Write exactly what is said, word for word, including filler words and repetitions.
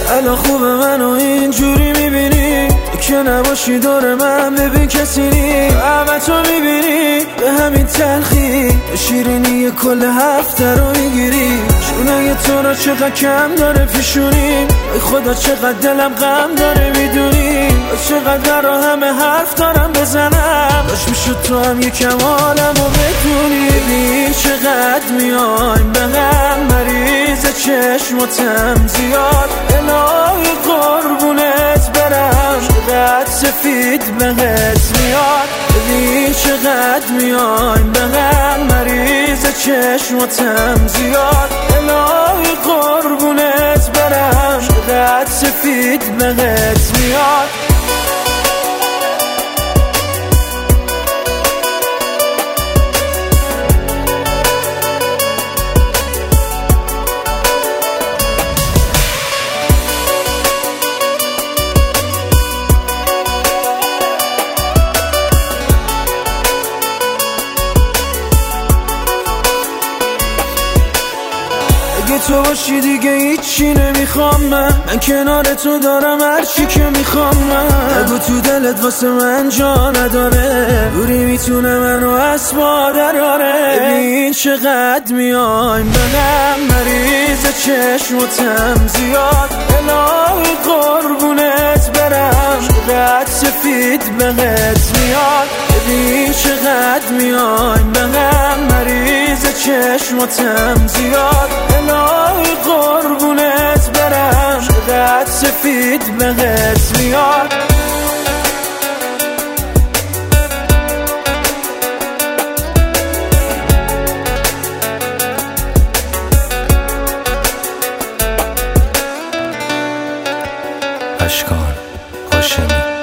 الان خوبه منو اینجوری میبینی که نباشی دور من، ببین کسی نی همه تو میبینی به همین تلخی شیرینی کل هفته رو میگیری. شونه تو را چقدر کم داره پیشونی، ای خدا چقدر دلم غم داره میدونی، چقدر را همه حرف دارم بزنم، باش میشد تو هم یکم عالمو بدونی. ببین چقدر میایم به هم، مریض چشماتم زیاد، الهی قربونت برم، چقدر سفید بهت میاد. ببین چقدر میایم به هم، مریض چشماتم زیاد، الهی قربونت برم، چقدر سفید بهت میاد. اگه تو باشی دیگه هیچی نمیخوام من، من کنار تو دارم هرچی که میخوام من. اگه تو دلت واسه من جا نداره، دوری میتونه منو از ما دراره. ببین چقدر میایم به هم، مریض چشماتم زیاد، الهی قربونت برم، چقدر سفید بهت میاد. ببین چقدر میایم به هم، مریض چشماتم زیاد، الهی قربونت برم، چقدر سفید بهت میاد. اشکان هاشمی